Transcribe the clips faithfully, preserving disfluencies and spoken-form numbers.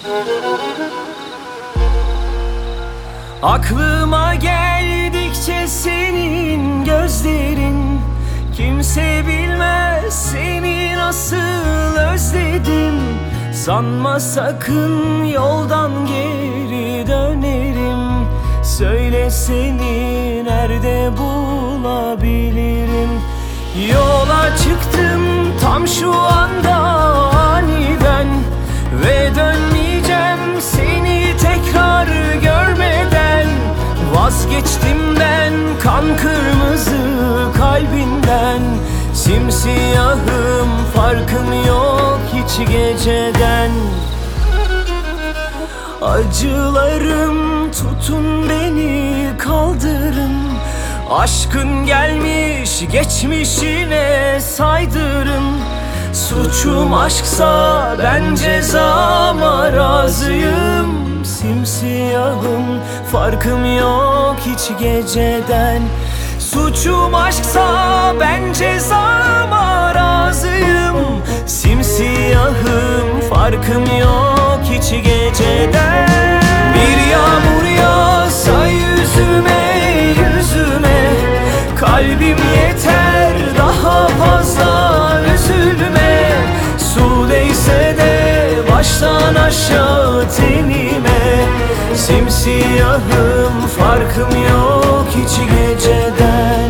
Aklıma geldikçe senin gözlerin, kimse bilmez seni nasıl özledim. Sanma sakın yoldan geri dönerim. Söyle seni nerede bulabilirim? Yola çıktım tam şu anda aniden, ve dönmeyeceğim seni tekrar görmeden. Vazgeçtim ben kan kırmızı kalbinden. Simsiyahım, farkım yok hiç geceden. Acılarım tutun beni kaldırın. Aşkın gelmiş geçmişine saydırın. Suçum aşksa ben cezama razıyım. Simsiyahım, farkım yok hiç geceden. Suçum aşksa ben cezama razıyım. Simsiyahım, farkım yok hiç geceden. Bir yağmur yağsa yüzüme yüzüme, kalbim yeter daha fazla üzülme. Su değse de baştan aşağı tenime. Simsiyahım, farkım yok hiç geceden.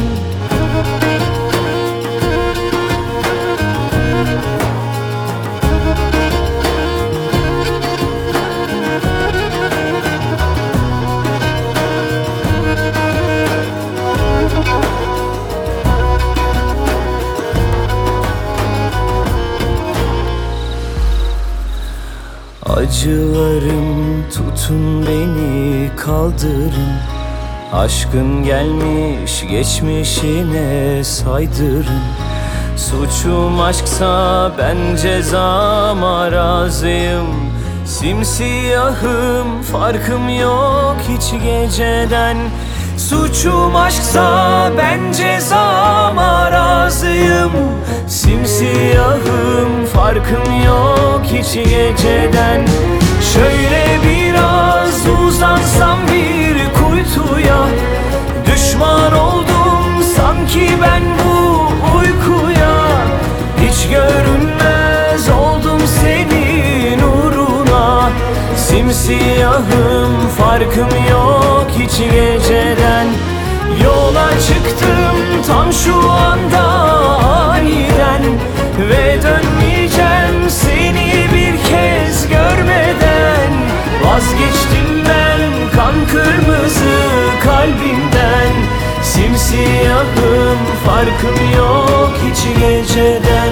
Acılarım tutun beni kaldırın. Aşkın gelmiş geçmişine saydırın. Suçum aşksa ben cezama razıyım. Simsiyahım, farkım yok hiç geceden. Suçum aşksa ben cezama razıyım. Simsiyahım, farkım yok hiç geceden. Şöyle biraz uzansam bir kuytuya, düşman oldum sanki ben bu uykuya. Hiç görünmez oldum senin uğruna. Simsiyahım, farkım yok hiç geceden. Yola çıktım tam şu anda aniden, ve dönmeyeceğim seni bir kez görmeden. Vazgeçtim ben kan kırmızı kalbimden. Simsiyahım, farkım yok hiç geceden.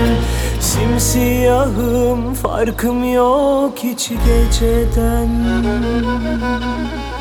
Simsiyahım, farkım yok hiç geceden.